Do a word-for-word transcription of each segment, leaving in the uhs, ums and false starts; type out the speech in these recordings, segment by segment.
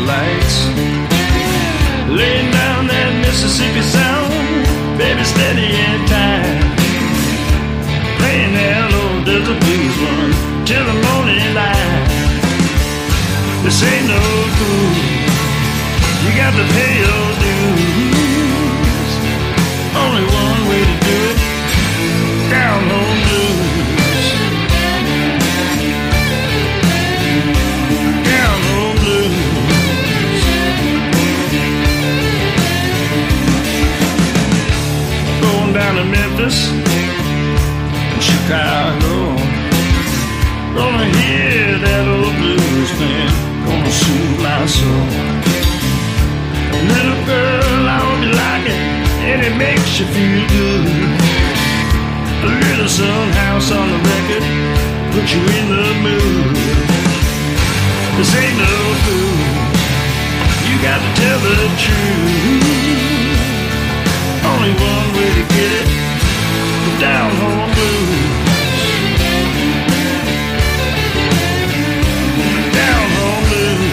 lights, laying down that Mississippi sound, baby, steady and tight, playing that old desert blues one till the morning light. This ain't no fool, you got to pay your dues. Only one way to do it, down home blues. Down home blues. Going down to Memphis and Chicago, gonna hear that old blues band, gonna soothe my soul. Little girl, I hope you like it, and it makes you feel good. A little Sun House on the record, put you in the mood. This ain't no fool, you got to tell the truth. Only one way to get it, the down home blues. Down home blues.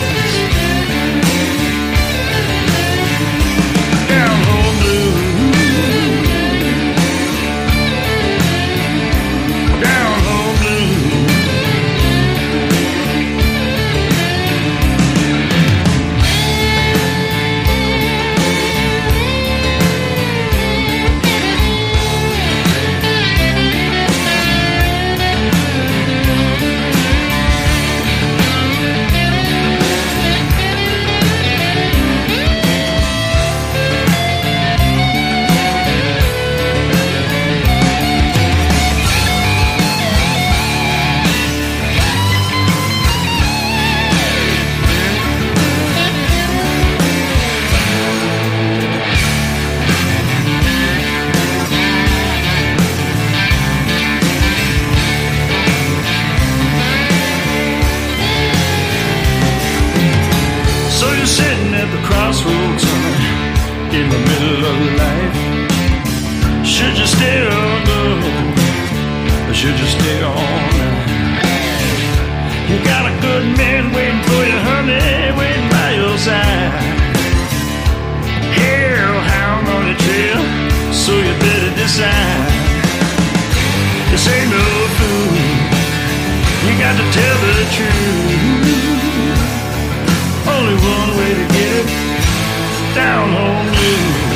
Down home blues. Down home blues. Crossroads, honey, in the middle of life. Should you stay or go? Or should you stay all night? You got a good man waiting for you, honey, waiting by your side. Hellhound on the trail, so you better decide. This ain't no fool, you got to tell the truth. Only one way to get it, down home blues.